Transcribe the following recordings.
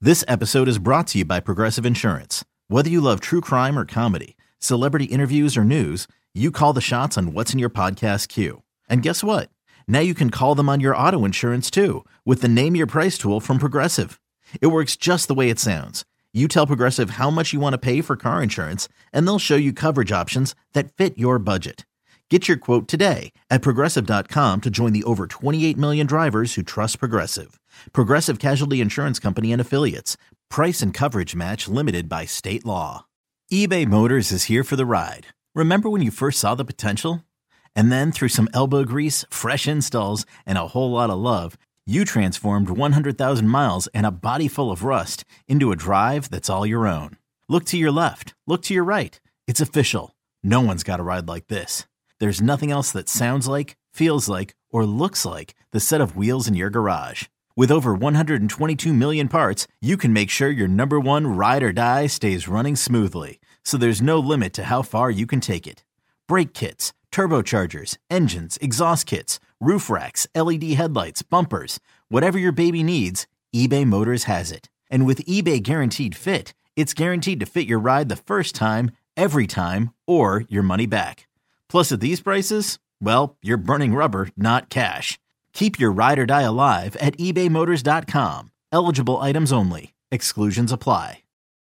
This episode is brought to you by Progressive Insurance. Whether you love true crime or comedy, celebrity interviews or news, you call the shots on what's in your podcast queue. And guess what? Now you can call them on your auto insurance too with the Name Your Price tool from Progressive. It works just the way it sounds. You tell Progressive how much you want to pay for car insurance, and they'll show you coverage options that fit your budget. Get your quote today at Progressive.com to join the over 28 million drivers who trust Progressive. Progressive Casualty Insurance Company and Affiliates. Price and coverage match limited by state law. eBay Motors is here for the ride. Remember when you first saw the potential? And then through some elbow grease, fresh installs, and a whole lot of love, you transformed 100,000 miles and a body full of rust into a drive that's all your own. Look to your left. Look to your right. It's official. No one's got a ride like this. There's nothing else that sounds like, feels like, or looks like the set of wheels in your garage. With over 122 million parts, you can make sure your number one ride or die stays running smoothly. So there's no limit to how far you can take it. Brake kits, turbochargers, engines, exhaust kits, roof racks, LED headlights, bumpers, whatever your baby needs, eBay Motors has it. And with eBay Guaranteed Fit, it's guaranteed to fit your ride the first time, every time, or your money back. Plus, at these prices, well, you're burning rubber, not cash. Keep your ride or die alive at ebaymotors.com. Eligible items only. Exclusions apply.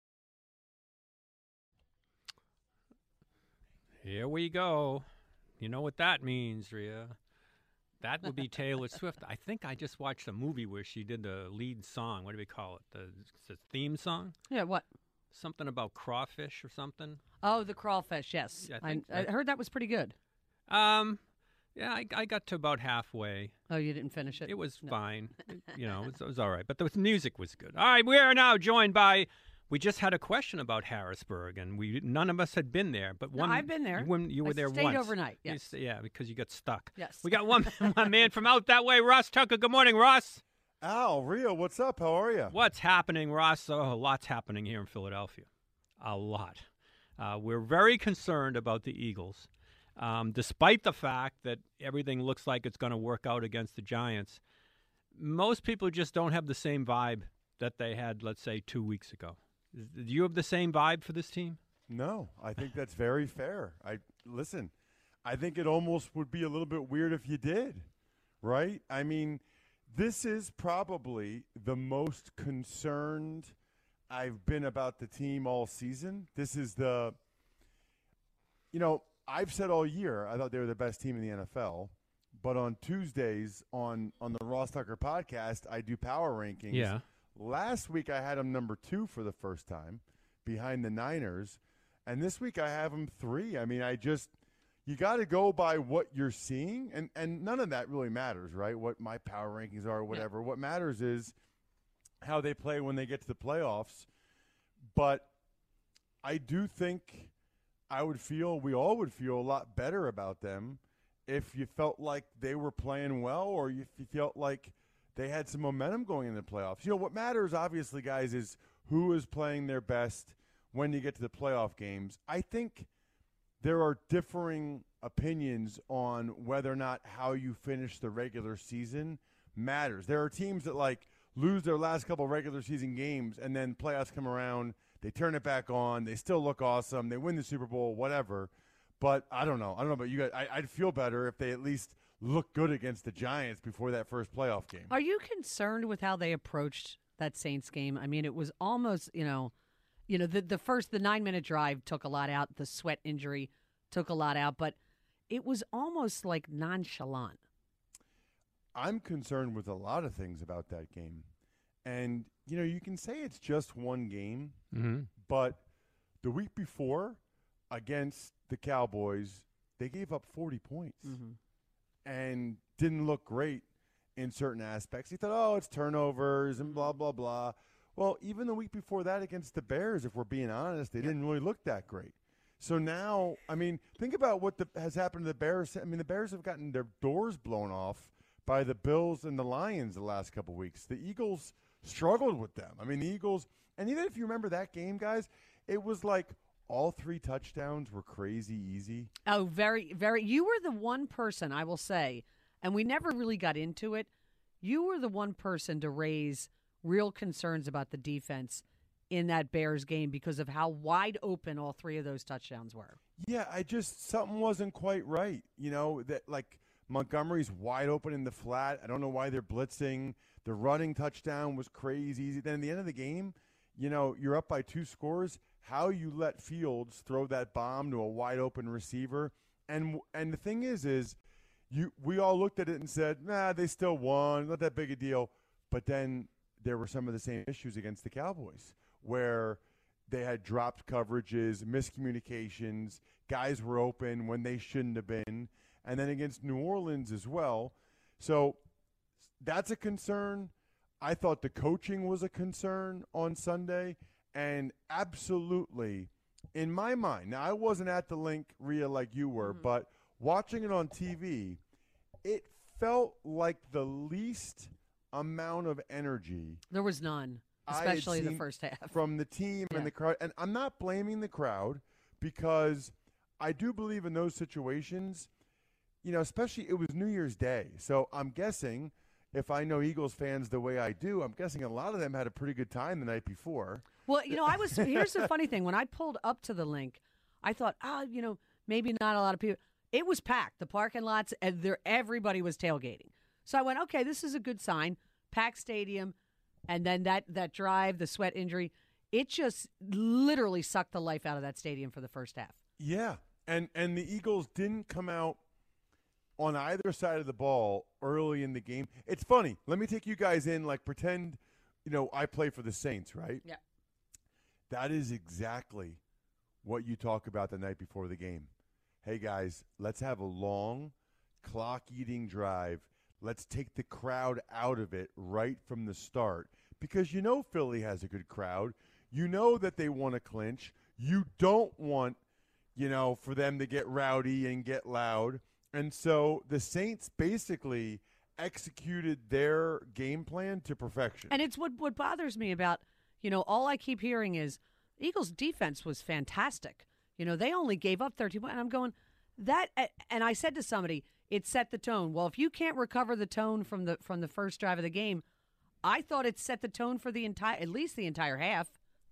Here we go. You know what that means, Rhea. That would be Taylor Swift. I think I just watched a movie where she did the lead song. What do we call it? The theme song? Yeah, what? Something about crawfish or something. Oh, the crawfish, yes. Yeah, I heard that was pretty good. Yeah, I got to about halfway. Oh, you didn't finish it? It was fine. It was all right. But the music was good. All right, we are now joined by... We just had a question about Harrisburg, and none of us had been there. But No, I've been there. You were there once. I stayed overnight, yes. Yeah, because you got stuck. Yes. We got one man from out that way, Ross Tucker. Good morning, Ross. Al, Rio, what's up? How are you? What's happening, Ross? Oh, a lot's happening here in Philadelphia. A lot. We're very concerned about the Eagles. Despite the fact that everything looks like it's going to work out against the Giants, most people just don't have the same vibe that they had, let's say, 2 weeks ago. Do you have the same vibe for this team? No, I think that's very fair. I think it almost would be a little bit weird if you did, right? I mean, this is probably the most concerned I've been about the team all season. This is I've said all year I thought they were the best team in the NFL, but on Tuesdays on the Ross Tucker podcast, I do power rankings. Yeah. Last week I had them number 2 for the first time behind the Niners, and this week I have them 3. I mean, you got to go by what you're seeing, and none of that really matters, right? What my power rankings are or whatever. Yeah. What matters is how they play when they get to the playoffs. But I do think we all would feel a lot better about them if you felt like they were playing well, or if you felt like they had some momentum going into the playoffs. What matters, obviously, guys, is who is playing their best when you get to the playoff games. I think there are differing opinions on whether or not how you finish the regular season matters. There are teams that, lose their last couple regular season games, and then playoffs come around, they turn it back on, they still look awesome, they win the Super Bowl, whatever. But I don't know about you guys. I'd feel better if they at least look good against the Giants before that first playoff game. Are you concerned with how they approached that Saints game? I mean, it was almost, the 9-minute drive took a lot out. The sweat injury took a lot out, but it was almost like nonchalant. I'm concerned with a lot of things about that game. And, you can say it's just one game, but the week before against the Cowboys, they gave up 40 points. And didn't look great in certain aspects. He thought, it's turnovers and blah, blah, blah. Well, even the week before that against the Bears, if we're being honest, they didn't really look that great. So now, think about what has happened to the Bears. The Bears have gotten their doors blown off by the Bills and the Lions the last couple weeks. The Eagles struggled with them. The Eagles, and even if you remember that game, guys, it was like all 3 touchdowns were crazy easy. Oh, very, very. You were the one person, I will say, and we never really got into it. You were the one person to raise real concerns about the defense in that Bears game because of how wide open all three of those touchdowns were. Yeah, something wasn't quite right. That like Montgomery's wide open in the flat. I don't know why they're blitzing. The running touchdown was crazy. Then at the end of the game, you're up by 2 scores. How you let Fields throw that bomb to a wide open receiver. And the thing is we all looked at it and said, nah, they still won. Not that big a deal. But then there were some of the same issues against the Cowboys where they had dropped coverages, miscommunications, guys were open when they shouldn't have been, and then against New Orleans as well. So that's a concern. I thought the coaching was a concern on Sunday, and absolutely, in my mind, now I wasn't at the link, Rhea, like you were, but watching it on TV, it felt like the least amount of energy. There was none. Especially the first half. From the team and the crowd. And I'm not blaming the crowd because I do believe in those situations, especially it was New Year's Day. So I'm guessing, if I know Eagles fans the way I do, I'm guessing a lot of them had a pretty good time the night before. Well, here's the funny thing. When I pulled up to the link, I thought, maybe not a lot of people. It was packed. The parking lots, and everybody was tailgating. So I went, okay, this is a good sign. Packed stadium. And then that drive, the sweat injury, it just literally sucked the life out of that stadium for the first half. Yeah, and the Eagles didn't come out on either side of the ball early in the game. It's funny. Let me take you guys in, like pretend, I play for the Saints, right? Yeah. That is exactly what you talk about the night before the game. Hey, guys, let's have a long clock-eating drive. Let's take the crowd out of it right from the start because Philly has a good crowd. You know that they want to clinch. You don't want, for them to get rowdy and get loud. And so the Saints basically executed their game plan to perfection. And it's what bothers me about, all I keep hearing is Eagles defense was fantastic. They only gave up 30 points. And I'm going, and I said to somebody, it set the tone. Well, if you can't recover the tone from the first drive of the game, I thought it set the tone for at least the entire half.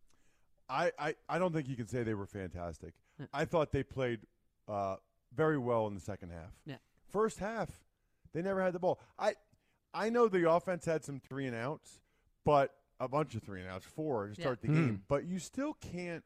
I don't think you can say they were fantastic. I thought they played very well in the second half. Yeah. First half, they never had the ball. I know the offense had some 3-and-outs, but a bunch of 3-and-outs, 4 to start the game. But you still can't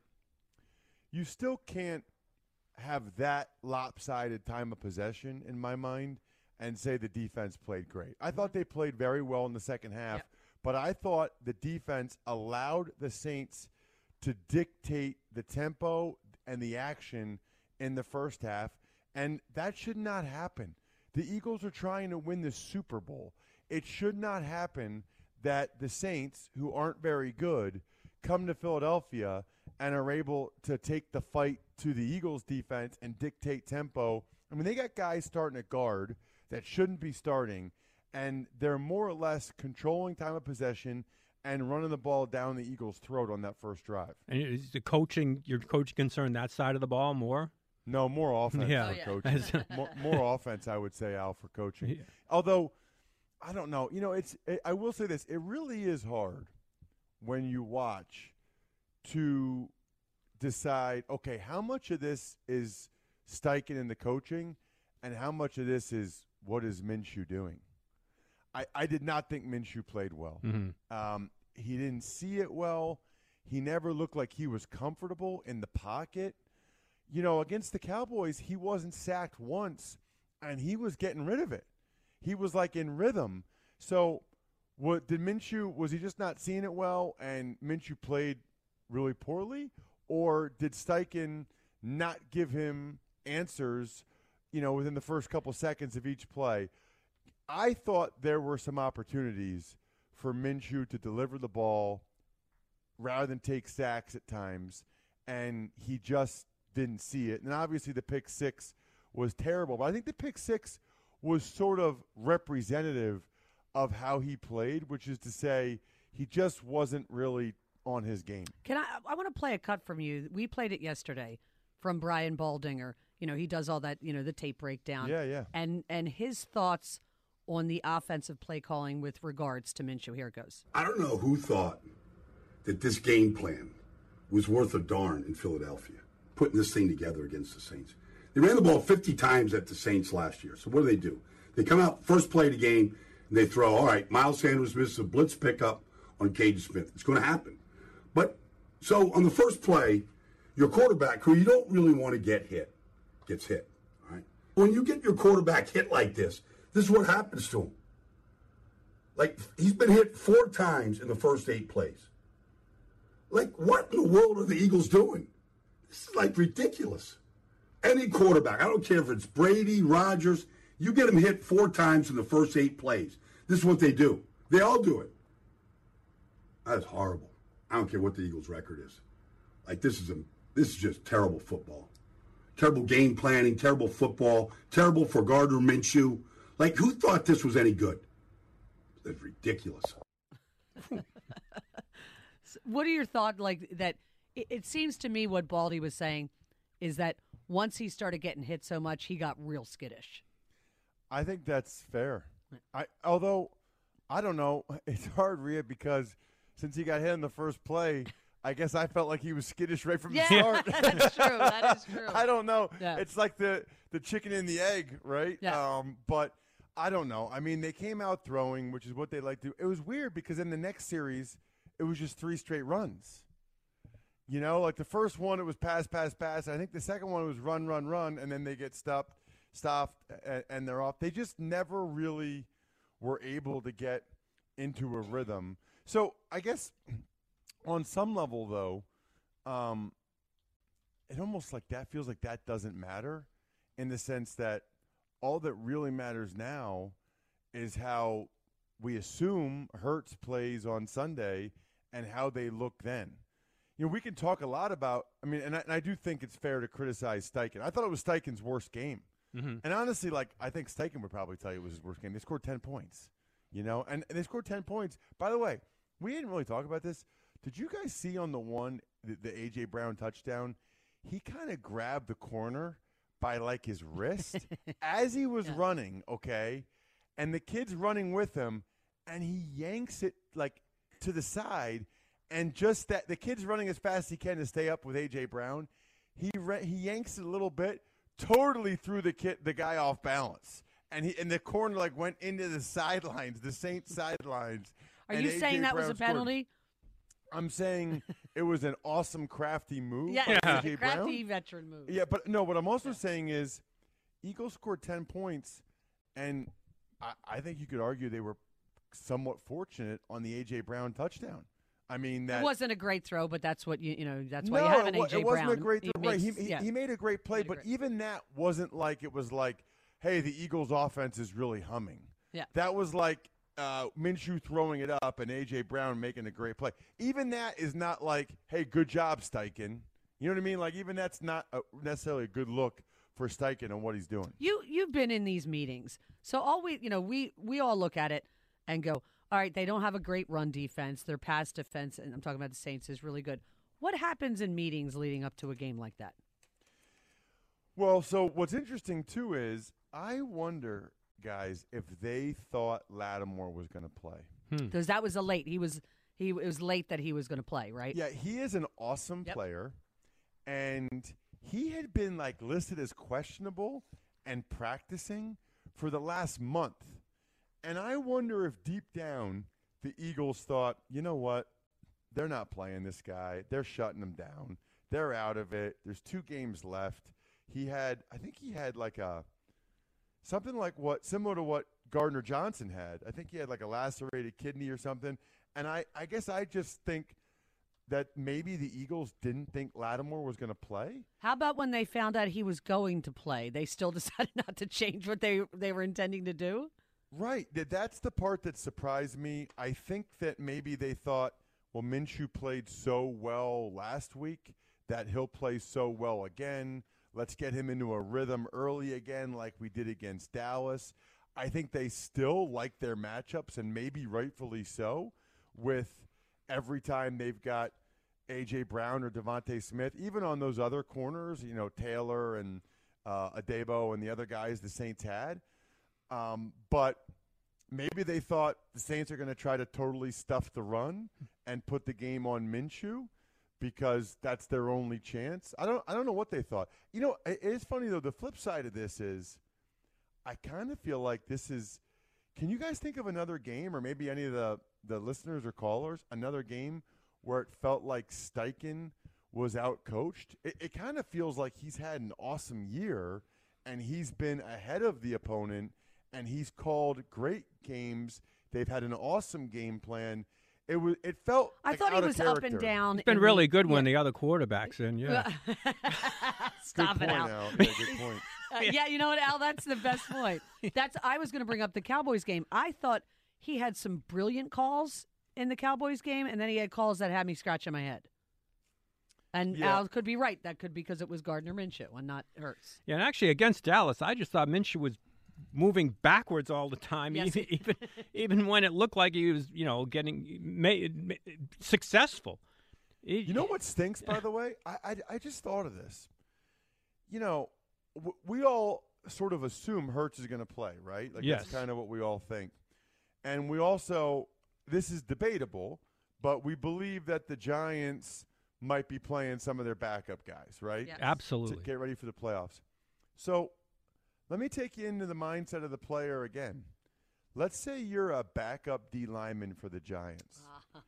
have that lopsided time of possession in my mind and say the defense played great. I thought they played very well in the second half, but I thought the defense allowed the Saints to dictate the tempo and the action in the first half, and that should not happen. The Eagles are trying to win the Super Bowl. It should not happen that the Saints, who aren't very good, come to Philadelphia and are able to take the fight to the Eagles defense and dictate tempo. I mean, they got guys starting at guard that shouldn't be starting, and they're more or less controlling time of possession and running the ball down the Eagles' throat on that first drive. And is your coaching concerned that side of the ball more? No, more offense for coaching. more offense, I would say, Al, for coaching. Yeah. Although, I don't know. I will say this. It really is hard when you watch to decide, okay, how much of this is Steichen and the coaching and how much of this is what is Minshew doing? I did not think Minshew played well. Mm-hmm. He didn't see it well. He never looked like he was comfortable in the pocket. Against the Cowboys, he wasn't sacked once, and he was getting rid of it. He was like in rhythm. So was he just not seeing it well, and Minshew played really poorly? Or did Steichen not give him answers, within the first couple seconds of each play? I thought there were some opportunities for Minshew to deliver the ball rather than take sacks at times, and he just didn't see it. And obviously the pick six was terrible, but I think the pick six was sort of representative of how he played, which is to say he just wasn't really on his game. I want to play a cut from you. We played it yesterday from Brian Baldinger. He does all that, the tape breakdown. Yeah. And his thoughts on the offensive play calling with regards to Minshew. Here it goes. I don't know who thought that this game plan was worth a darn in Philadelphia, putting this thing together against the Saints. They ran the ball 50 times at the Saints last year. So what do? They come out first play of the game, and they throw, all right, Miles Sanders misses a blitz pickup on Caden Smith. It's going to happen. But so on the first play, your quarterback, who you don't really want to get hit, gets hit. All right. When you get your quarterback hit like this is what happens to him. Like, he's been hit 4 times in the first 8 plays. Like, what in the world are the Eagles doing? This is, like, ridiculous. Any quarterback, I don't care if it's Brady, Rodgers, you get them hit 4 times in the first 8 plays. This is what they do. They all do it. That's horrible. I don't care what the Eagles' record is. Like, this is just terrible football. Terrible game planning, terrible football, terrible for Gardner Minshew. Like, who thought this was any good? That's ridiculous. What are your thoughts, like, that it seems to me what Baldy was saying is that once he started getting hit so much, he got real skittish. I think that's fair. Although, I don't know. It's hard, Rhea, because since he got hit in the first play, I guess I felt like he was skittish right from the start. That's true. That is true. I don't know. Yeah. It's like the chicken and the egg, right? Yeah. But I don't know. I mean, they came out throwing, which is what they like to do. It was weird because in the next series, it was just 3 straight runs. You know, like the first one, it was pass, pass, pass. I think the second one was run, run, run, and then they get stopped, and they're off. They just never really were able to get into a rhythm. So I guess on some level, though, it almost like that feels like that doesn't matter in the sense that all that really matters now is how we assume Hurts plays on Sunday and how they look then. You know, we can talk a lot about, I mean, and I do think it's fair to criticize Steichen. I thought it was Steichen's worst game. Mm-hmm. And honestly, like, I think Steichen would probably tell you it was his worst game. They scored 10 points, you know, and they scored 10 points. By the way, we didn't really talk about this. Did you guys see on the A.J. Brown touchdown, he kind of grabbed the corner by, like, his wrist as he was running, okay? And the kid's running with him, and he yanks it, like, to the side. And just that, the kid's running as fast as he can to stay up with A.J. Brown. He yanks it a little bit, totally threw the guy off balance. And the corner, like, went into the sidelines, the Saints sidelines. Are you saying that was a penalty? I'm saying it was an awesome, crafty move. Yeah, A.J. Brown. crafty veteran move. Yeah, but no, what I'm also saying is Eagles scored 10 points, and I think you could argue they were somewhat fortunate on the A.J. Brown touchdown. I mean, that it wasn't a great throw, but that's what you know. That's why you have an A.J. Brown. It wasn't a great throw. Right, He made a great play, but even that wasn't like it was like, hey, the Eagles' offense is really humming. Yeah, that was like Minshew throwing it up and A.J. Brown making a great play. Even that is not like, hey, good job, Steichen. You know what I mean? Like, even that's not necessarily a good look for Steichen and what he's doing. You've been in these meetings, so we all look at it and go, all right, they don't have a great run defense. Their pass defense, and I'm talking about the Saints, is really good. What happens in meetings leading up to a game like that? Well, so what's interesting, too, is I wonder, guys, if they thought Lattimore was going to play. Because that was it was late that he was going to play, right? Yeah, he is an awesome player, and he had been, like, listed as questionable and practicing for the last month. And I wonder if deep down the Eagles thought, you know what, they're not playing this guy. They're shutting him down. They're out of it. There's 2 games left. I think he had like something like similar to what Gardner Johnson had. I think he had like a lacerated kidney or something. And I guess I just think that maybe the Eagles didn't think Lattimore was going to play. How about when they found out he was going to play? They still decided not to change what they were intending to do? Right. That's the part that surprised me. I think that maybe they thought, well, Minshew played so well last week that he'll play so well again. Let's get him into a rhythm early again like we did against Dallas. I think they still like their matchups, and maybe rightfully so, with every time they've got A.J. Brown or Devontae Smith, even on those other corners, you know, Taylor and Adebo and the other guys the Saints had. But maybe they thought the Saints are going to try to totally stuff the run and put the game on Minshew because that's their only chance. I don't know what they thought. You know, it is funny, though. The flip side of this is I kind of feel like this is – can you guys think of another game, or maybe any of the listeners or callers, another game where it felt like Steichen was out-coached? It kind of feels like he's had an awesome year, and he's been ahead of the opponent, and he's called great games. They've had an awesome game plan. It felt I like thought he out of was character. up and down. It's been really good when the other quarterback's in, yeah. Stop Good it, point, Al. Al. Yeah, good point. Yeah, you know what, Al? That's the best point. I was going to bring up the Cowboys game. I thought he had some brilliant calls in the Cowboys game, and then he had calls that had me scratching my head. And Yeah. Al could be right. That could be because it was Gardner Minshew and not Hurts. Yeah, and actually against Dallas, I just thought Minshew was moving backwards all the time, Yes. even when it looked like he was, getting successful. You know what stinks, by the way? I just thought of this. You know, we all sort of assume Hurts is going to play, right? Like Yes. That's kind of what we all think. And we also, this is debatable, but we believe that the Giants might be playing some of their backup guys, right? Yes. Absolutely. To get ready for the playoffs. So let me take you into the mindset of the player again. Let's say you're a backup D lineman for the Giants.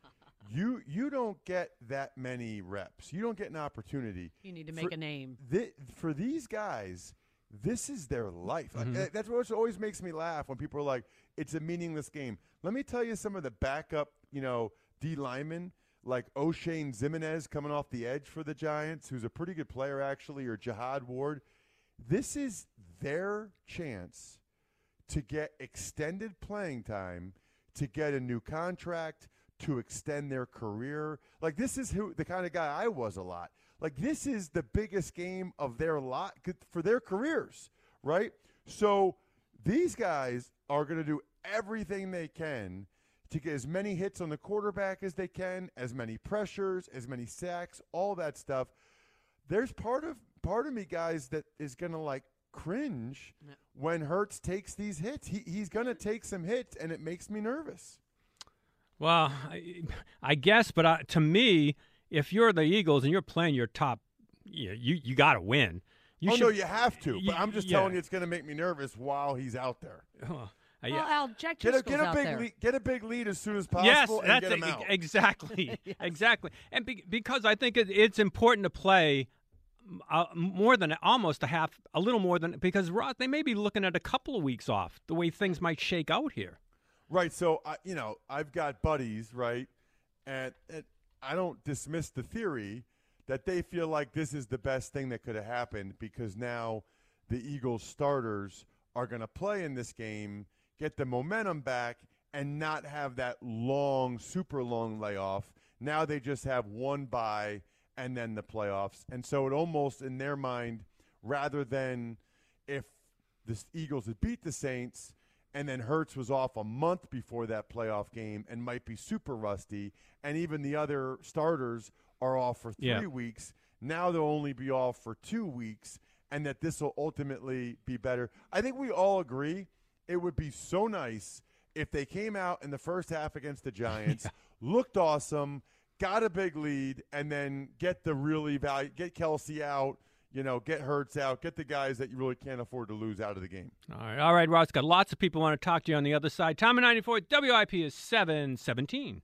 You don't get that many reps. You don't get an opportunity. You need to make a name. For these guys, this is their life. That's what always makes me laugh when people are like, it's a meaningless game. Let me tell you some of the backup, D linemen, like O'Shane Zimenez coming off the edge for the Giants, who's a pretty good player actually, or Jihad Ward. This is their chance to get extended playing time, to get a new contract, to extend their career. Like, this is the kind of guy I was a lot. Like, this is the biggest game of their lot for their careers, right? So these guys are going to do everything they can to get as many hits on the quarterback as they can, as many pressures, as many sacks, all that stuff. There's part of me, guys, that is going to, cringe when Hurts takes these hits. He's going to take some hits, and it makes me nervous. Well, I guess, but to me, if you're the Eagles and you're playing your top, you got to win. No, you have to. But I'm just telling you, it's going to make me nervous while he's out there. Well, Al, Jack Get Driscoll's out a big there. lead, get a big lead as soon as Yes, possible, and that's get him out. exactly, Yes. exactly. And because I think it's important to play more than almost a little more than, because Ross, they may be looking at a couple of weeks off, the way things might shake out here. Right. So I've got buddies, right, and I don't dismiss the theory that they feel like this is the best thing that could have happened, because now the Eagles starters are going to play in this game, get the momentum back, and not have that super long layoff. Now they just have one bye and then the playoffs. And so it almost, in their mind, rather than if the Eagles had beat the Saints and then Hurts was off a month before that playoff game and might be super rusty, and even the other starters are off for 3 weeks, now they'll only be off for 2 weeks, and that this will ultimately be better. I think we all agree it would be so nice if they came out in the first half against the Giants, looked awesome, got a big lead, and then get Kelsey out, get Hurts out, get the guys that you really can't afford to lose out of the game. All right, Ross, got lots of people want to talk to you on the other side. Tom and 94, WIP is 717.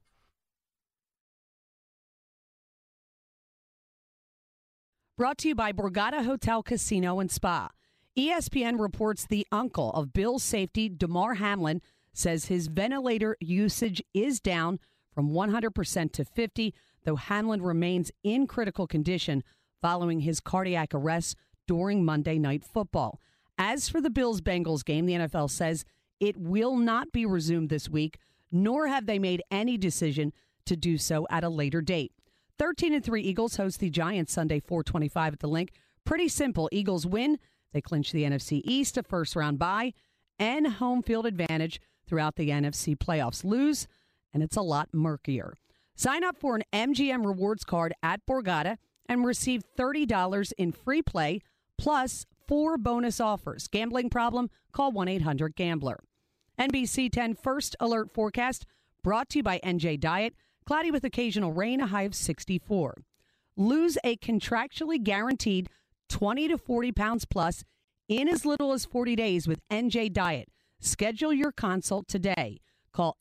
Brought to you by Borgata Hotel, Casino, and Spa. ESPN reports the uncle of Bills safety, Damar Hamlin, says his ventilator usage is down from 100% to 50%, though Hamlin remains in critical condition following his cardiac arrest during Monday Night Football. As for the Bills-Bengals game, the NFL says it will not be resumed this week, nor have they made any decision to do so at a later date. 13-3 Eagles host the Giants Sunday, 4:25 at the Link. Pretty simple. Eagles win. They clinch the NFC East, a first-round bye, and home field advantage throughout the NFC playoffs. Lose, and it's a lot murkier. Sign up for an MGM Rewards card at Borgata and receive $30 in free play, plus 4 bonus offers. Gambling problem? Call 1-800-GAMBLER. NBC 10 First Alert Forecast brought to you by NJ Diet. Cloudy with occasional rain, a high of 64. Lose a contractually guaranteed 20 to 40 pounds plus in as little as 40 days with NJ Diet. Schedule your consult today. Call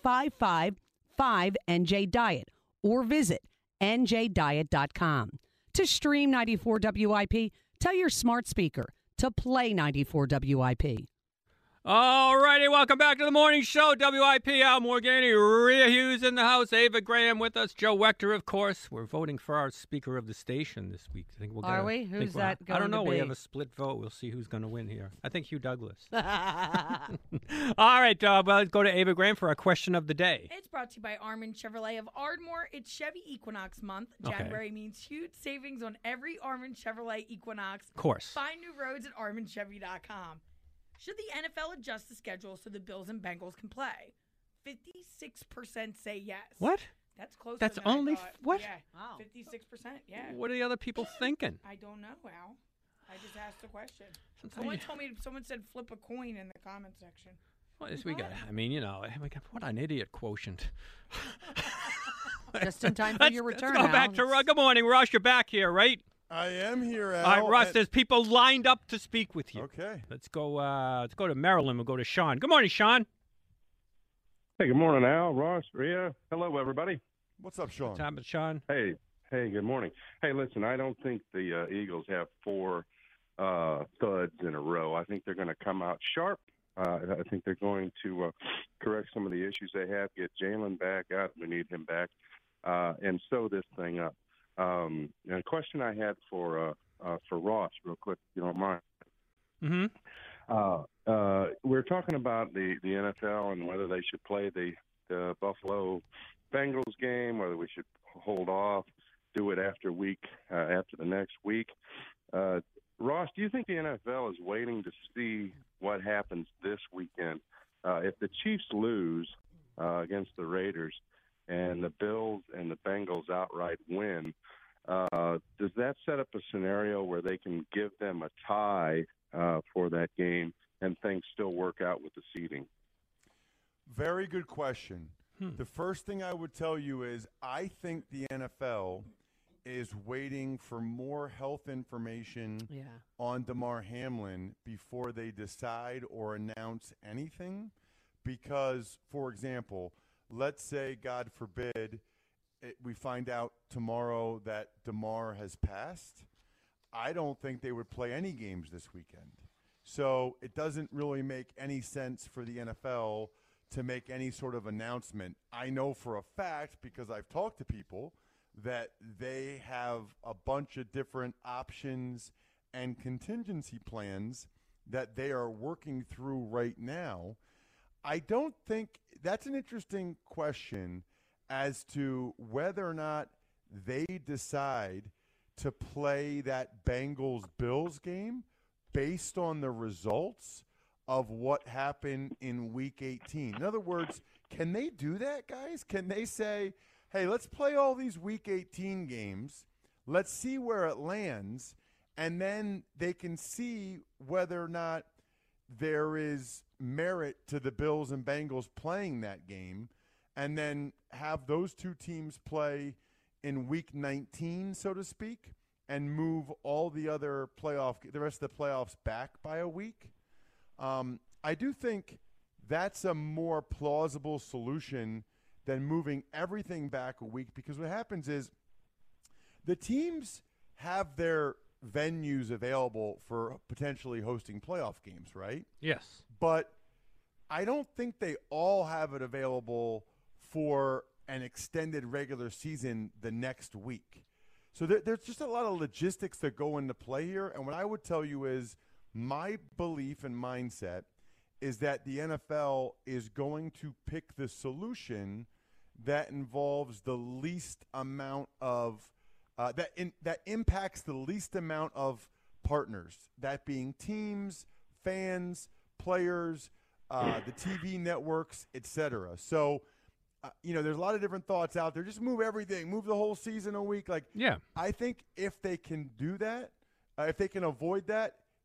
855-5NJ-DIET or visit njdiet.com. To stream 94 WIP, tell your smart speaker to play 94 WIP. All righty, welcome back to the morning show. WIP, Al Morgani, Rhea Hughes in the house, Ava Graham with us, Joe Wechter, of course. We're voting for our speaker of the station this week. I think we'll get Are we? Who's that going I don't know. to be? We have a split vote. We'll see who's going to win here. I think Hugh Douglas. All right, well, let's go to Ava Graham for our question of the day. It's brought to you by Armin Chevrolet of Ardmore. It's Chevy Equinox month. Okay. January means huge savings on every Armin Chevrolet Equinox. Of course. Find new roads at ArminChevy.com. Should the NFL adjust the schedule so the Bills and Bengals can play? 56% say yes. What? That's closer That's than I only thought. what? Yeah, Wow. 56%, yeah. What are the other people thinking? I don't know, Al. I just asked the question. Sometimes Someone said flip a coin in the comment section. What is we got? I mean, you know, what an idiot quotient. Just in time for your return. Let's go back Al. to Russ. Good morning, Ross. You're back here, right? I am here, Al. All right, Russ. There's people lined up to speak with you. Okay. Let's go. Let's go to Maryland. We'll go to Sean. Good morning, Sean. Hey, good morning, Al, Ross, Rhea. Hello, everybody. What's up, Sean? What's happening, Sean? Hey, good morning. Hey, listen, I don't think the Eagles have four thuds in a row. I think they're going to come out sharp. I think they're going to correct some of the issues they have, get Jalen back out. We need him back, and sew this thing up. And a question I had for Ross, real quick, if you don't mind. Mm-hmm. We're talking about the NFL and whether they should play the Buffalo Bengals game, whether we should hold off, do it after the next week. Ross, do you think the NFL is waiting to see what happens this weekend? If the Chiefs lose against the Raiders and the Bills and the Bengals outright win, does that set up a scenario where they can give them a tie for that game and things still work out with the seeding? Very good question. The first thing I would tell you is I think the NFL is waiting for more health information on Damar Hamlin before they decide or announce anything. Because, for example, let's say, God forbid, we find out tomorrow that Damar has passed. I don't think they would play any games this weekend. So it doesn't really make any sense for the NFL to make any sort of announcement. I know for a fact, because I've talked to people, that they have a bunch of different options and contingency plans that they are working through right now. I don't think – that's an interesting question as to whether or not they decide to play that Bengals-Bills game based on the results of what happened in Week 18. In other words, can they do that, guys? Can they say, hey, let's play all these Week 18 games, let's see where it lands, and then they can see whether or not there is merit to the Bills and Bengals playing that game, and then have those two teams play in Week 19, so to speak, and move all the rest of the playoffs back by a week. I do think that's a more plausible solution than moving everything back a week, because what happens is the teams have their venues available for potentially hosting playoff games, right? Yes. But I don't think they all have it available for an extended regular season the next week. So there's just a lot of logistics that go into play here. And what I would tell you is my belief and mindset is that the NFL is going to pick the solution that involves the least amount of that impacts the least amount of partners, that being teams, fans, players, the TV networks, etc. So, there's a lot of different thoughts out there. Just move everything, move the whole season a week. I think if they can do that, if they can avoid that,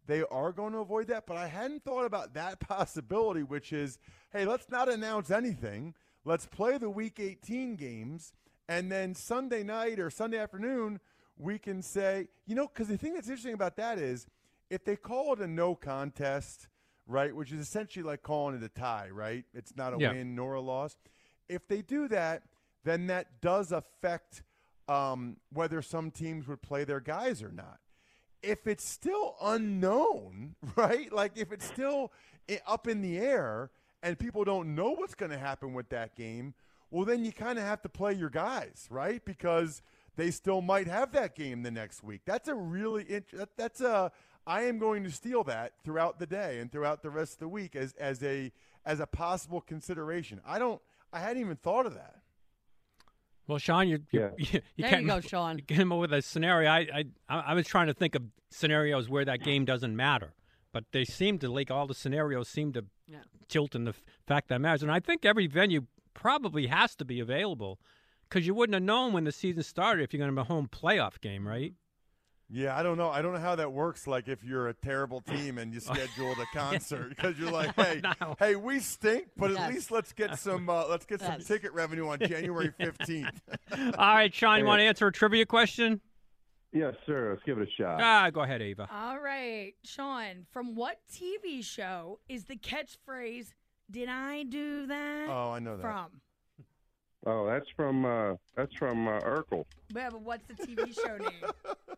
they are going to avoid that. But I hadn't thought about that possibility, which is, hey, let's not announce anything. Let's play the Week 18 games, and then Sunday night or Sunday afternoon, we can say, because the thing that's interesting about that is if they call it a no contest, right, which is essentially like calling it a tie, right? It's not a win nor a loss. If they do that, then that does affect whether some teams would play their guys or not. If it's still unknown, right, like if it's still up in the air and people don't know what's going to happen with that game, well, then you kind of have to play your guys, right, because they still might have that game the next week. That's a really I am going to steal that throughout the day and throughout the rest of the week as a possible consideration. I hadn't even thought of that. Well, Sean, you there you go, Sean. You came up with a scenario. I was trying to think of scenarios where that game doesn't matter, but they seem to, like all the scenarios seem to tilt in the fact that matters. And I think every venue probably has to be available because you wouldn't have known when the season started if you're going to have a home playoff game, right? Yeah, I don't know. I don't know how that works. Like if you're a terrible team and you scheduled a concert because you're like, hey, we stink, but at least let's get some ticket revenue on January 15th. All right, Sean, you want to answer a trivia question? Yes, sir. Let's give it a shot. Go ahead, Ava. All right, Sean. From what TV show is the catchphrase "Did I do that"? Oh, I know that. From? Oh, that's from Urkel. Yeah, but what's the TV show name?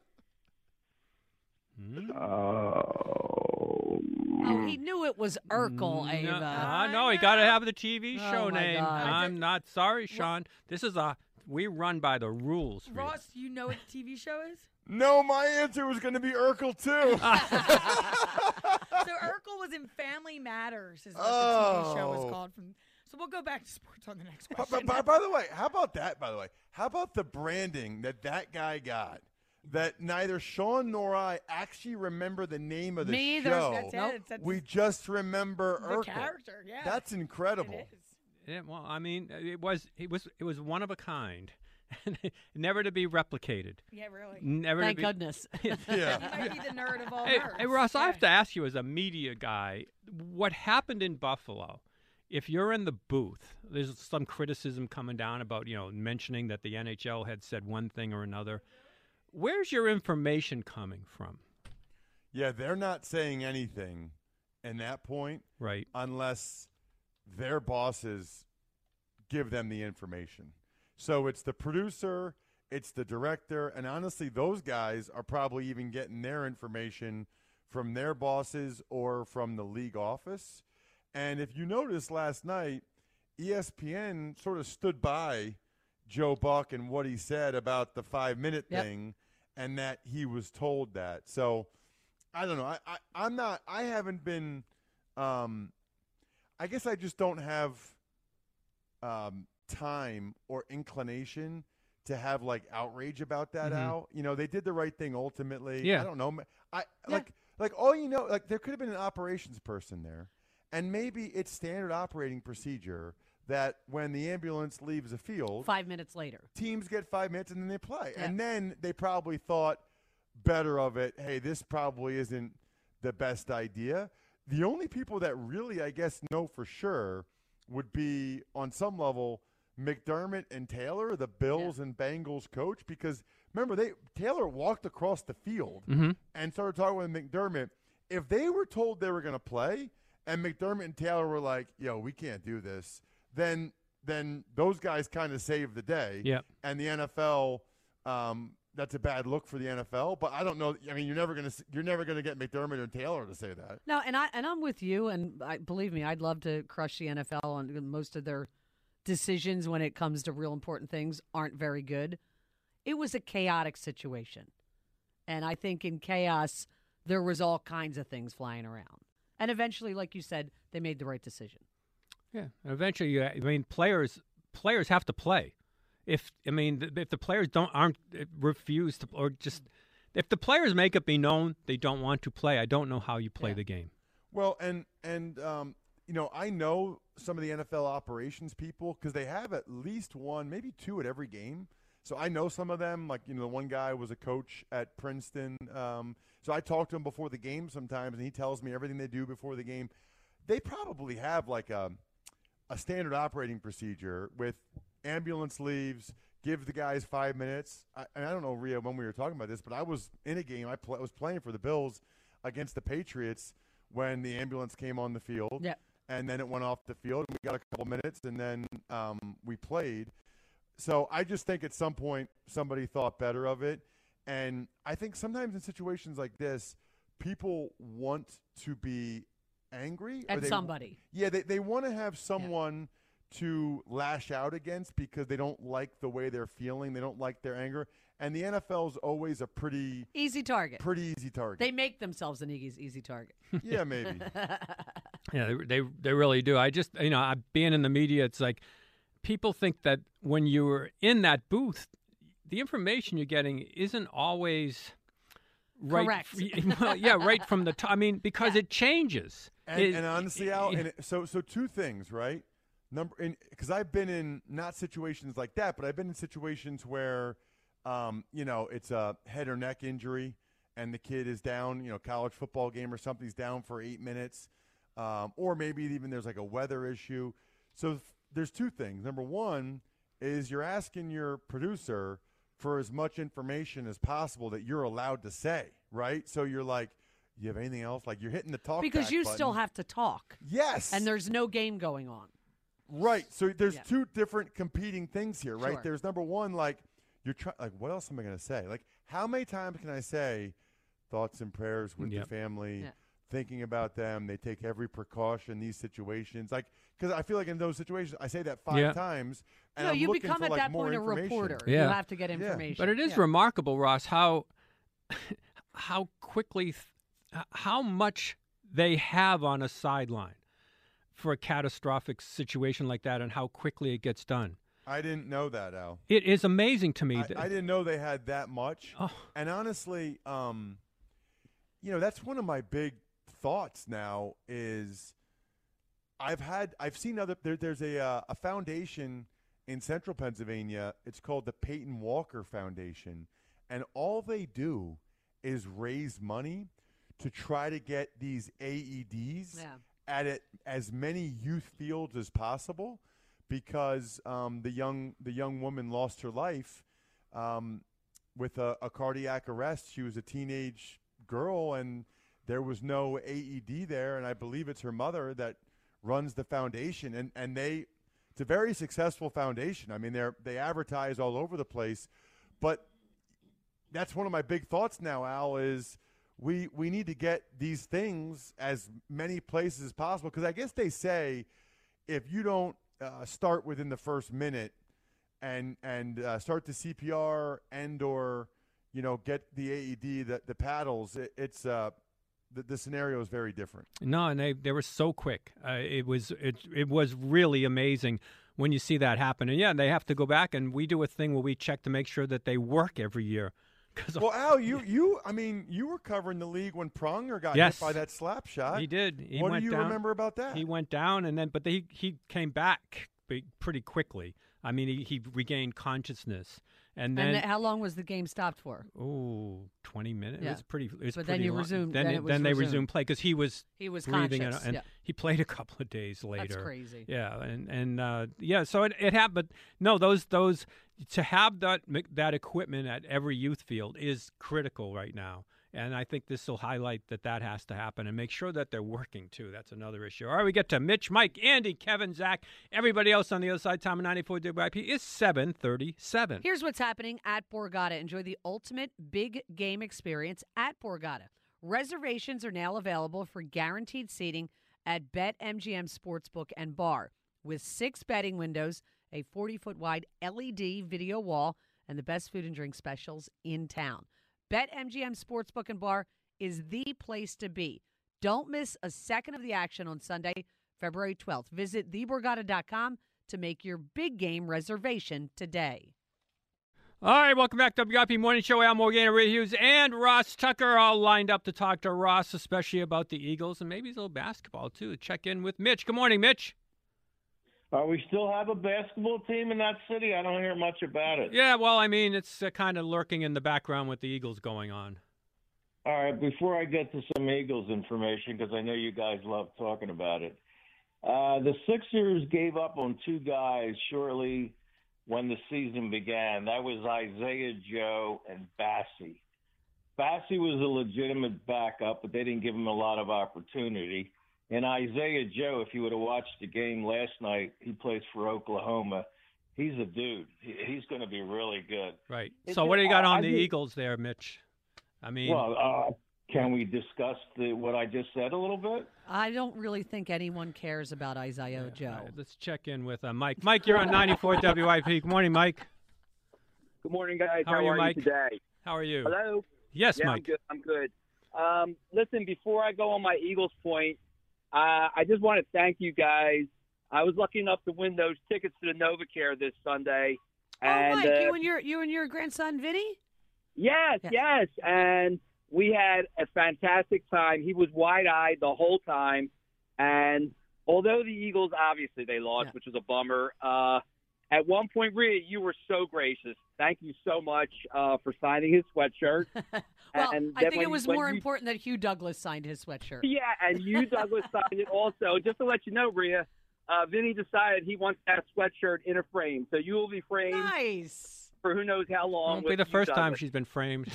Oh, he knew it was Urkel, Ava. No, he got to have the TV show my name. God. I'm not sorry, Sean. This is we run by the rules. Ross, you know what the TV show is? No, my answer was going to be Urkel too. So Urkel was in Family Matters, is what the TV show was called. So we'll go back to sports on the next question. By the way, how about that? By the way, how about the branding that guy got? That neither Sean nor I actually remember the name of the show. That's it. We just remember the Urkel. character. Yeah, that's incredible. It is. Yeah, well, I mean, it was one of a kind, never to be replicated. Yeah, really. Thank goodness. Yeah, he might be the nerd of all nerds. Hey, Ross, I have to ask you, as a media guy, what happened in Buffalo? If you're in the booth, there's some criticism coming down about mentioning that the NHL had said one thing or another. Where's your information coming from? Yeah, they're not saying anything in that point, right? Unless their bosses give them the information. So it's the producer, it's the director, and honestly, those guys are probably even getting their information from their bosses or from the league office. And if you noticed last night, ESPN sort of stood by Joe Buck and what he said about the 5-minute thing, and that he was told that. So I don't know. I haven't been. I guess I just don't have time or inclination to have like outrage about that out. They did the right thing ultimately. Yeah. I don't know. Like there could have been an operations person there, and maybe it's standard operating procedure that when the ambulance leaves the field, 5 minutes later, teams get 5 minutes and then they play. Yeah. And then they probably thought better of it. Hey, this probably isn't the best idea. The only people that really, I guess, know for sure would be, on some level, McDermott and Taylor, the Bills and Bengals coach, because remember, Taylor walked across the field and started talking with McDermott. If they were told they were going to play and McDermott and Taylor were like, yo, we can't do this, then those guys kind of saved the day. Yeah. And the NFL, that's a bad look for the NFL. But I don't know. I mean, you're never gonna get McDermott or Taylor to say that. No, and I'm with you. And believe me, I'd love to crush the NFL on most of their decisions when it comes to real important things aren't very good. It was a chaotic situation, and I think in chaos there was all kinds of things flying around. And eventually, like you said, they made the right decision. Yeah, and eventually, players have to play. If the players refuse to, or just if the players make it be known they don't want to play, I don't know how you play the game. Well, and I know some of the NFL operations people because they have at least one, maybe two at every game. So I know some of them. Like, the one guy was a coach at Princeton. So I talk to him before the game sometimes, and he tells me everything they do before the game. They probably have like a standard operating procedure with ambulance leaves, give the guys 5 minutes. And I don't know, Rhea, when we were talking about this, but I was in a game. I was playing for the Bills against the Patriots when the ambulance came on the field. Yep. And then it went off the field, and we got a couple minutes, and then we played. So I just think at some point somebody thought better of it. And I think sometimes in situations like this, people want to be angry. At somebody. Yeah, they want to have someone to lash out against because they don't like the way they're feeling. They don't like their anger. And the NFL is always a pretty easy target. They make themselves an easy target. Yeah, maybe. Yeah, they really do. I just, being in the media, it's like people think that when you're in that booth, the information you're getting isn't always right. Correct. Well, yeah, right from the top. I mean, because it changes. And honestly, Al, so two things, right? Because I've been in not situations like that, but I've been in situations where, it's a head or neck injury, and the kid is down. College football game or something, he's down for 8 minutes, or maybe even there's like a weather issue. So there's two things. Number one is you're asking your producer for as much information as possible that you're allowed to say, right? So you're like, you have anything else? Like you're hitting the talk because you button. Still have to talk. Yes. And there's no game going on. Right. So there's two different competing things here, right? Sure. There's number one, like you're trying. Like, what else am I going to say? Like, how many times can I say thoughts and prayers with the family, thinking about them? They take every precaution in these situations. Like, because I feel like in those situations, I say that 5 times. And I'm you looking become for, at like, that more point a information. reporter. Yeah. You have to get information. But it is remarkable, Ross, how quickly, how much they have on a sideline for a catastrophic situation like that, and how quickly it gets done. I didn't know that, Al. It is amazing to me. I didn't know they had that much. Oh. And honestly, that's one of my big thoughts now is I've seen there's a foundation in central Pennsylvania. It's called the Peyton Walker Foundation. And all they do is raise money to try to get these AEDs at as many youth fields as possible, because the young woman lost her life with a cardiac arrest. She was a teenage girl, and there was no AED there, and I believe it's her mother that runs the foundation, and it's a very successful foundation. I mean, they advertise all over the place, but that's one of my big thoughts now, Al, is we need to get these things as many places as possible, because I guess they say if you don't start within the first minute and start the CPR and or get the AED, the paddles, it's the scenario is very different. No, and they were so quick. It was really amazing when you see that happen. And they have to go back, and we do a thing where we check to make sure that they work every year. Well, Al, you were covering the league when Pronger got hit by that slap shot. He did. What do you remember about that? He went down, but he came back pretty quickly. I mean, he regained consciousness. And then how long was the game stopped for? 20 minutes. Yeah. It was pretty. Then you long. resumed. Then they resumed play because he was breathing conscious. and he played a couple of days later. That's crazy. Yeah, and so it happened. But no, those to have that equipment at every youth field is critical right now. And I think this will highlight that has to happen and make sure that they're working, too. That's another issue. All right, we get to Mitch, Mike, Andy, Kevin, Zach, everybody else on the other side. Time of 94 WIP is 7:37. Here's what's happening at Borgata. Enjoy the ultimate big game experience at Borgata. Reservations are now available for guaranteed seating at BetMGM Sportsbook and Bar. With 6 betting windows, a 40-foot wide LED video wall, and the best food and drink specials in town. BetMGM Sportsbook and Bar is the place to be. Don't miss a second of the action on Sunday, February 12th. Visit theborgata.com to make your big game reservation today. All right, welcome back to WIP Morning Show. Al Morgan, Ray Hughes, and Ross Tucker all lined up to talk to Ross, especially about the Eagles and maybe a little basketball, too. Check in with Mitch. Good morning, Mitch. We still have a basketball team in that city? I don't hear much about it. Yeah, well, I mean, it's kind of lurking in the background with the Eagles going on. All right, before I get to some Eagles information, because I know you guys love talking about it, the Sixers gave up on two guys shortly when the season began. That was Isaiah Joe and Bassie. Bassie was a legitimate backup, but they didn't give him a lot of opportunity. And Isaiah Joe, if you would have watched the game last night, he plays for Oklahoma. He's a dude. He's going to be really good. Right. So what do you got on the Eagles there, Mitch? I mean, well, can we discuss what I just said a little bit? I don't really think anyone cares about Isaiah Joe. Right, let's check in with Mike. Mike, you're on 94 WIP. Good morning, Mike. Good morning, guys. How are you, Mike? Today? How are you? Hello? Yes, yeah, Mike. I'm good. Listen, before I go on my Eagles point, I just want to thank you guys. I was lucky enough to win those tickets to the NovaCare this Sunday. And, Mike, you and your grandson Vinny? Yes. And we had a fantastic time. He was wide-eyed the whole time. And although the Eagles, obviously, they lost, which was a bummer, at one point, Rhea, you were so gracious. Thank you so much for signing his sweatshirt. Well, and I think it was more important that Hugh Douglas signed his sweatshirt. Yeah, and Hugh Douglas signed it also. Just to let you know, Rhea, Vinny decided he wants that sweatshirt in a frame. So you will be framed. Nice. For who knows how long. Won't be the first time she's been framed.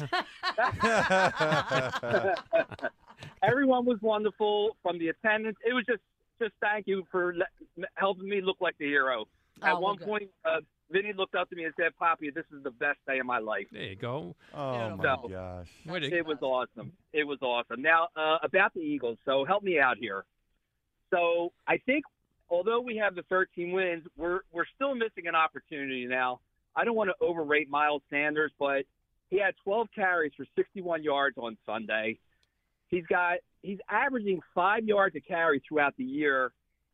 Everyone was wonderful from the attendance. It was just thank you for helping me look like the hero. At one point, Vinny looked up to me and said, "Poppy, this is the best day of my life." There you go. Oh, my gosh. It was awesome. It was awesome. Now, about the Eagles. So help me out here. So I think although we have the 13 wins, we're still missing an opportunity now. I don't want to overrate Miles Sanders, but he had 12 carries for 61 yards on Sunday. He's averaging 5 yards a carry throughout the year.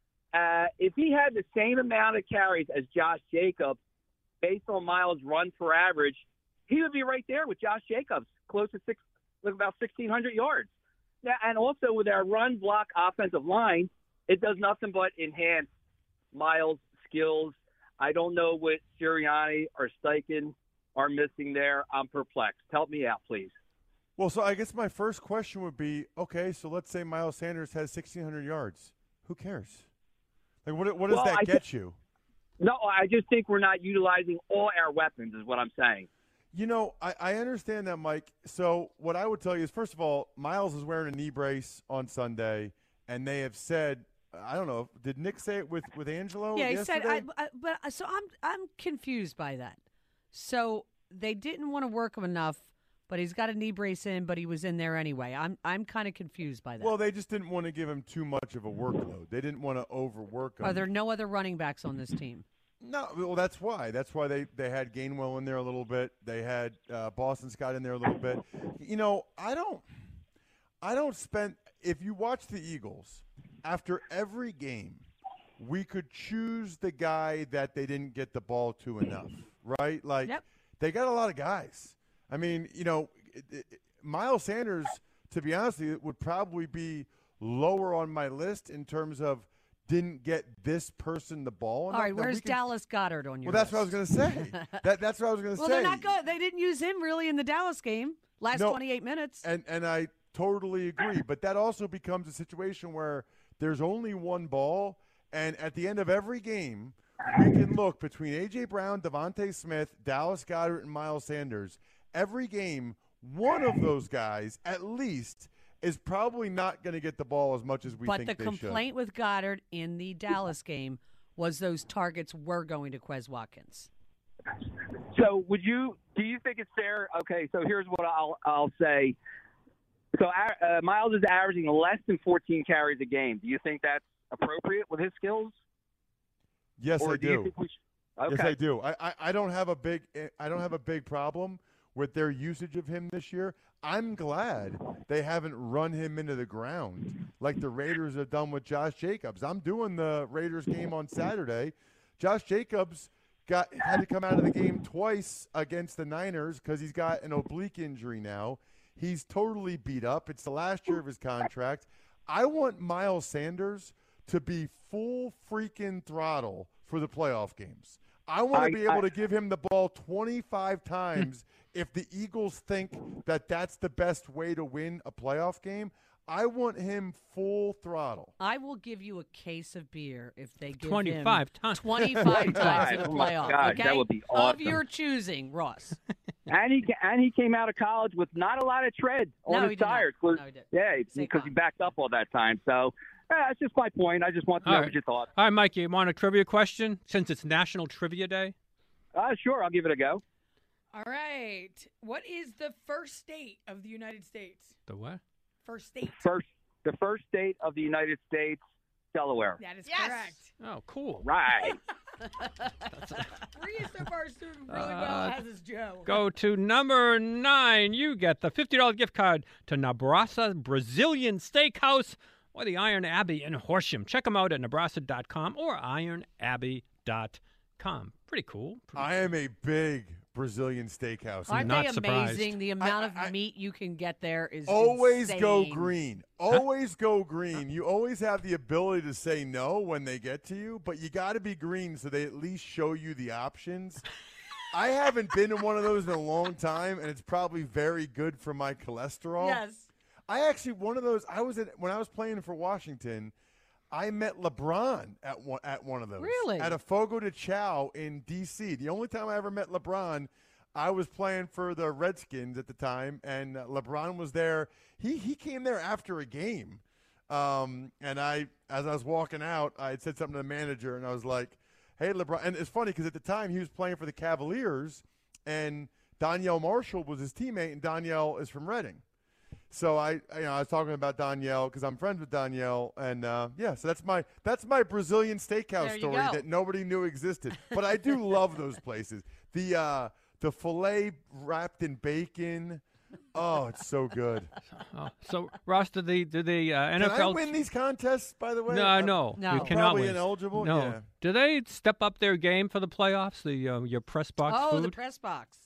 If he had the same amount of carries as Josh Jacobs, based on Miles' run per average, he would be right there with Josh Jacobs, close to about 1,600 yards. Now, and also with our run block offensive line, it does nothing but enhance Miles' skills. I don't know what Sirianni or Steichen are missing there. I'm perplexed. Help me out, please. Well, so I guess my first question would be, okay, so let's say Miles Sanders has 1,600 yards. Who cares? Like, what does that get you? No, I just think we're not utilizing all our weapons is what I'm saying. You know, I understand that, Mike. So what I would tell you is, first of all, Miles is wearing a knee brace on Sunday, and they have said, I don't know, did Nick say it with Angelo? Yeah, he yesterday? said. So I'm confused by that. So they didn't want to work him enough, but he's got a knee brace in, but he was in there anyway. I'm kind of confused by that. Well, they just didn't want to give him too much of a workload. They didn't want to overwork him. Are there no other running backs on this team? No, well, that's why. That's why they had Gainwell in there a little bit. They had Boston Scott in there a little bit. You know, I don't spend – if you watch the Eagles, after every game, we could choose the guy that they didn't get the ball to enough, right? Like, They got a lot of guys. I mean, you know, Miles Sanders, to be honest with you, would probably be lower on my list in terms of didn't get this person the ball. All right, where's Dallas Goedert on your list? Well, that's list? what I was going to say. That's what I was going to say. Well, they're not good. They didn't use him really in the Dallas game, last 28 minutes. And I totally agree. But that also becomes a situation where there's only one ball, and at the end of every game, we can look between A.J. Brown, Devontae Smith, Dallas Goedert, and Miles Sanders. Every game, one of those guys, at least, is probably not going to get the ball as much as we think they should. But the complaint with Goddard in the Dallas game was those targets were going to Quez Watkins. So do you think it's fair? Okay, so here's what I'll say. So Miles is averaging less than 14 carries a game. Do you think that's appropriate with his skills? Yes, I do. Okay. Yes, I do. I don't have a big problem with their usage of him this year. I'm glad they haven't run him into the ground like the Raiders have done with Josh Jacobs. I'm doing the Raiders game on Saturday. Josh Jacobs had to come out of the game twice against the Niners because he's got an oblique injury now. He's totally beat up. It's the last year of his contract. I want Miles Sanders to be full freaking throttle for the playoff games. I want to be able to give him the ball 25 times if the Eagles think that that's the best way to win a playoff game. I want him full throttle. I will give you a case of beer if they give 25 him times. 25 times in the Oh my playoff. God, okay? that would be awesome. Of your choosing, Ross. And he came out of college with not a lot of tread on No, he his did not. tires. No, he didn't. Yeah, Stay because he calm. backed up all that time. So that's just my point. I just want to know what you thought. All right, Mike, you want a trivia question since it's National Trivia Day? Sure, I'll give it a go. All right. What is the first state of the United States? The what? First state. The first state of the United States, Delaware. That is Yes. correct. Oh, cool. Right. Bree is so far doing really well, as is Joe. Go to number 9. You get the $50 gift card to Nebraska Brazilian Steakhouse or the Iron Abbey in Horsham. Check them out at nebraska.com or ironabbey.com. Pretty cool. I am a big Brazilian steakhouse. Aren't not they surprised. amazing? The amount of meat you can get there is Always go insane. green. Always go green. You always have the ability to say no when they get to you, but you got to be green so they at least show you the options. I haven't been in one of those in a long time, and it's probably very good for my cholesterol. Yes. I actually, one of those, when I was playing for Washington, I met LeBron at one of those. Really? At a Fogo de Chao in D.C. The only time I ever met LeBron, I was playing for the Redskins at the time, and LeBron was there. He came there after a game, and as I was walking out, I had said something to the manager, and I was like, "Hey, LeBron." And it's funny because at the time he was playing for the Cavaliers, and Donyell Marshall was his teammate, and Donyell is from Reading. So I was talking about Donyell because I'm friends with Donyell, and so that's my Brazilian steakhouse story go. that nobody knew existed. But I do love those places. The filet wrapped in bacon. Oh, it's so good. Oh, so, Ross, do the NFL... Can I win these contests, by the way? No, No. you I'm cannot probably win. ineligible? No. Yeah. Do they step up their game for the playoffs, your press box food? The press box.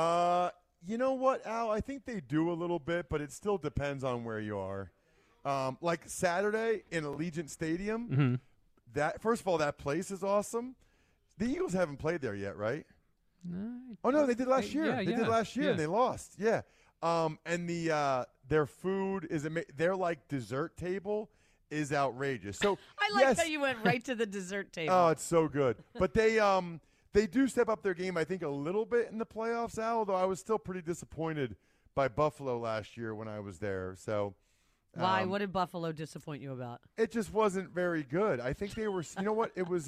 You know what, Al? I think they do a little bit, but it still depends on where you are. Like Saturday in Allegiant Stadium, Mm-hmm. that first of all, that place is awesome. The Eagles haven't played there yet, right? No, Oh no, they did last year. yeah, They did yeah, last year yeah. and they lost. Yeah. And their food is their like dessert table is outrageous. So I like yes, that you went right to the dessert table. oh, it's so good. But they do step up their game, I think, a little bit in the playoffs, Al, although I was still pretty disappointed by Buffalo last year when I was there. So Why? What did Buffalo disappoint you about? it just wasn't very good. I think they were you know what? It was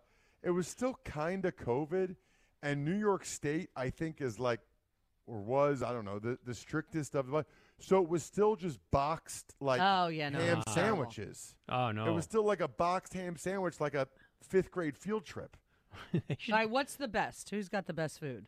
still kind of COVID, and New York State, I think, is like or was, I don't know, the strictest of the so it was still just boxed like ham sandwiches. Oh no. It was still like a boxed ham sandwich, like a 5th grade field trip. All right, what's the best? Who's got the best food?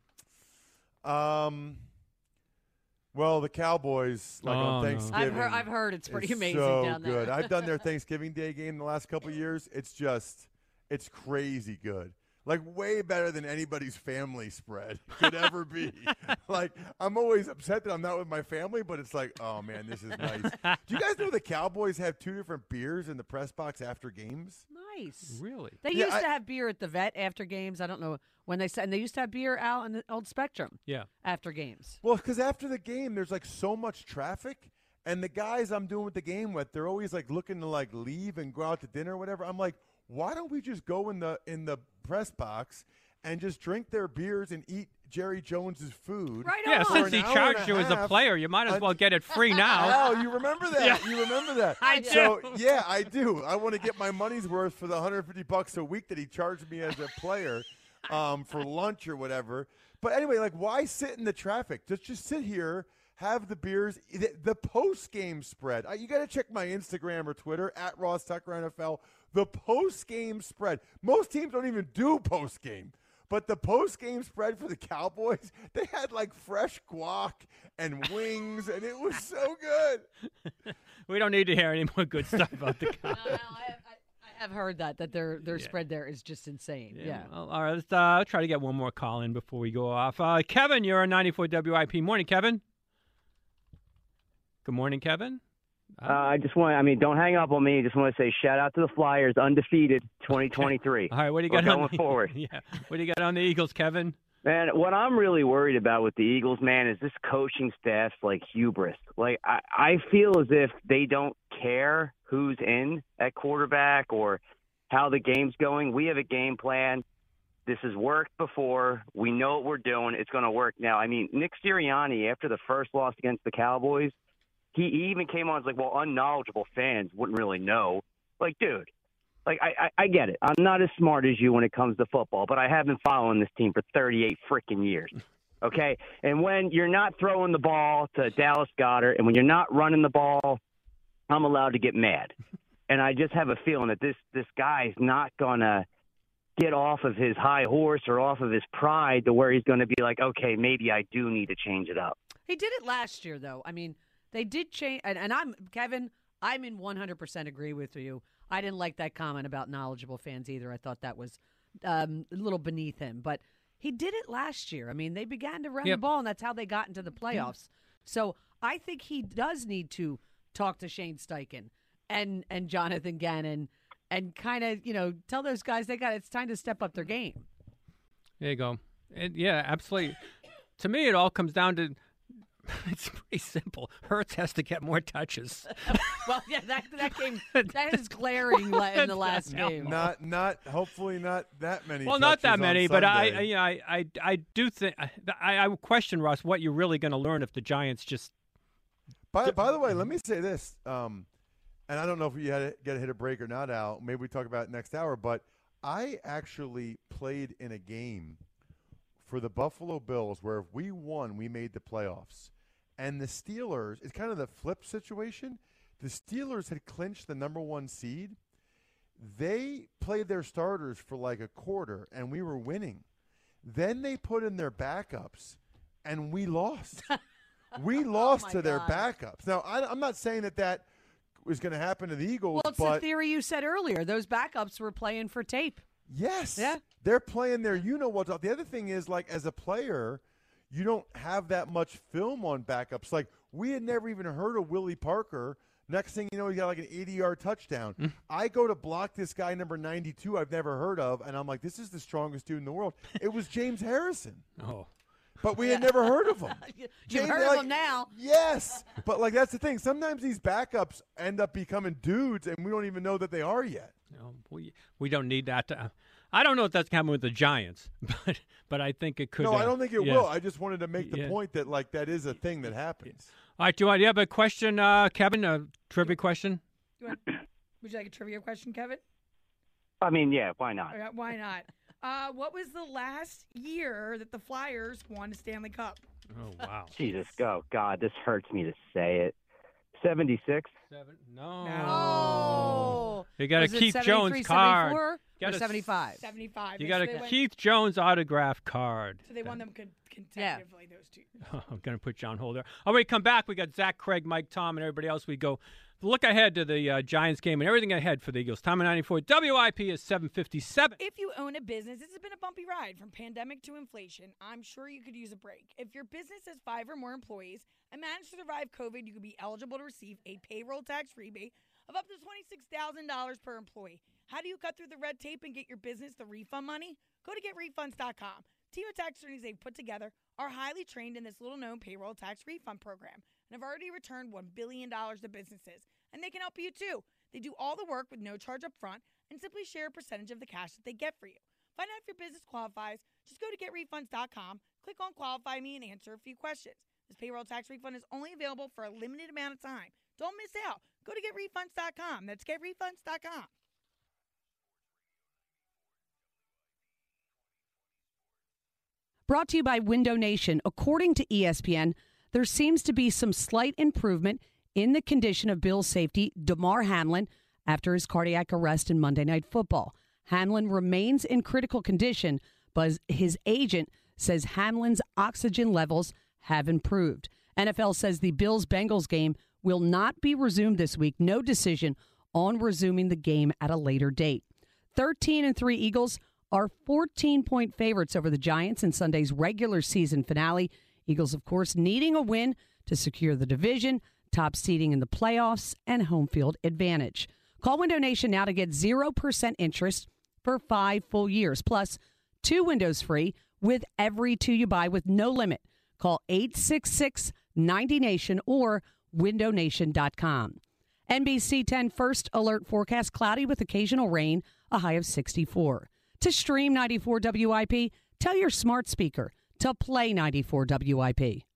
Well, the Cowboys, like on no. Thanksgiving. I've heard it's pretty amazing so down there. good. I've done their Thanksgiving Day game the last couple of years. It's crazy good. Like way better than anybody's family spread could ever be. Like I'm always upset that I'm not with my family, but it's like, oh man, this is nice. Do you guys know the Cowboys have 2 different beers in the press box after games? Nice. Really? They Yeah, used to have beer at the vet after games. I don't know when they said, and they used to have beer out in the old Spectrum Yeah. after games. Well, because after the game, there's like so much traffic, and the guys I'm doing with the game with, they're always like looking to like leave and go out to dinner or whatever. I'm like, why don't we just go in the press box and just drink their beers and eat Jerry Jones's food? Right Yeah, on. For since an he hour charged and you as a half. player, you might as well get it free now. Oh, you remember that? Yeah. You remember that? I do. So yeah, I do. I want to get my money's worth for the $150 a week that he charged me as a player for lunch or whatever. But anyway, like, why sit in the traffic? Just sit here, have the beers. The post game spread. You got to check my Instagram or Twitter at Ross Tucker NFL. The post game spread. Most teams don't even do post game. But the post-game spread for the Cowboys, they had like fresh guac and wings, and it was so good. We don't need to hear any more good stuff about the Cowboys. I have heard that their spread there is just insane. Yeah. Well, all right, let's try to get one more call in before we go off. Kevin, you're on 94 WIP. Morning, Kevin. Good morning, Kevin. I don't hang up on me. I just want to say shout out to the Flyers, undefeated 2023. All right, what do you got going on forward? Yeah, what do you got on the Eagles, Kevin? Man, what I'm really worried about with the Eagles, man, is this coaching staff's like hubris. Like I feel as if they don't care who's in at quarterback or how the game's going. We have a game plan. This has worked before. We know what we're doing. It's going to work now. I mean, Nick Sirianni, after the first loss against the Cowboys, he even came on and was like, well, unknowledgeable fans wouldn't really know. Like, dude, like I get it. I'm not as smart as you when it comes to football, but I have been following this team for 38 freaking years. Okay? And when you're not throwing the ball to Dallas Goedert and when you're not running the ball, I'm allowed to get mad. And I just have a feeling that this guy's not going to get off of his high horse or off of his pride to where he's going to be like, okay, maybe I do need to change it up. He did it last year, though. I mean, they did change, and Kevin, I'm in 100% agree with you. I didn't like that comment about knowledgeable fans either. I thought that was a little beneath him. But he did it last year. I mean, they began to run the ball, and that's how they got into the playoffs. So I think he does need to talk to Shane Steichen and Jonathan Gannon and kind of, tell those guys it's time to step up their game. There you go. Yeah, absolutely. To me, it all comes down to it's pretty simple. Hurts has to get more touches. Well, yeah, that game that is glaring in the last game. Not hopefully not that many. Well, not that many, but Sunday. I do think I question, Russ, what you're really going to learn if the Giants just. By the way, let me say this, and I don't know if you had to hit a break or not, Al. Maybe we talk about it next hour. But I actually played in a game for the Buffalo Bills where if we won, we made the playoffs. And the Steelers, it's kind of the flip situation. The Steelers had clinched the number 1 seed. They played their starters for like a quarter, and we were winning. Then they put in their backups, and we lost. We lost to their backups. Now, I'm not saying that was going to happen to the Eagles. Well, it's the theory you said earlier. Those backups were playing for tape. Yes. Yeah. They're playing their you-know-what. The other thing is, like, as a player, you don't have that much film on backups. Like, we had never even heard of Willie Parker. Next thing you know, he got like an 80-yard touchdown. Mm. I go to block this guy, number 92, I've never heard of, and I'm like, this is the strongest dude in the world. It was James Harrison. Oh. But we had never heard of him. You've heard of him now. Yes. But, like, that's the thing. Sometimes these backups end up becoming dudes, and we don't even know that they are yet. No, we don't need that. I don't know if that's coming with the Giants, but I think it could. No, I don't think it will. I just wanted to make the point that, like, that is a thing that happens. All right, do you have a question, Kevin, a trivia question? Would you like a trivia question, Kevin? I mean, yeah, why not? Why not? What was the last year that the Flyers won a Stanley Cup? Oh, wow. Jesus, God, this hurts me to say it. 76? No. You got a Keith Jones card. Or 75? 75. You got a Keith Jones autograph card. So they won them consecutively, those two. I'm going to put you on hold there. All right, come back. We got Zach, Craig, Mike, Tom, and everybody else. We go look ahead to the Giants game and everything ahead for the Eagles. Tom at 94. WIP is 757. If you own a business, this has been a bumpy ride from pandemic to inflation. I'm sure you could use a break. If your business has 5 or more employees and managed to survive COVID, you could be eligible to receive a payroll tax rebate of up to $26,000 per employee. How do you cut through the red tape and get your business the refund money? Go to getrefunds.com. Team of tax attorneys they've put together are highly trained in this little-known payroll tax refund program and have already returned $1 billion to businesses. And they can help you, too. They do all the work with no charge up front and simply share a percentage of the cash that they get for you. Find out if your business qualifies. Just go to getrefunds.com, click on Qualify Me, and answer a few questions. This payroll tax refund is only available for a limited amount of time. Don't miss out. Go to getrefunds.com. That's getrefunds.com. Brought to you by Window Nation. According to ESPN, there seems to be some slight improvement in the condition of Bills safety Damar Hamlin after his cardiac arrest in Monday Night Football. Hamlin remains in critical condition, but his agent says Hamlin's oxygen levels have improved. NFL says the Bills-Bengals game will not be resumed this week. No decision on resuming the game at a later date. 13-3 Eagles are 14-point favorites over the Giants in Sunday's regular season finale. Eagles, of course, needing a win to secure the division. top seeding in the playoffs, and home field advantage. Call Window Nation now to get 0% interest for 5 full years, plus 2 windows free with every 2 you buy with no limit. Call 866-90-NATION or windownation.com. NBC 10 first alert forecast, cloudy with occasional rain, a high of 64. To stream 94 WIP, tell your smart speaker to play 94 WIP.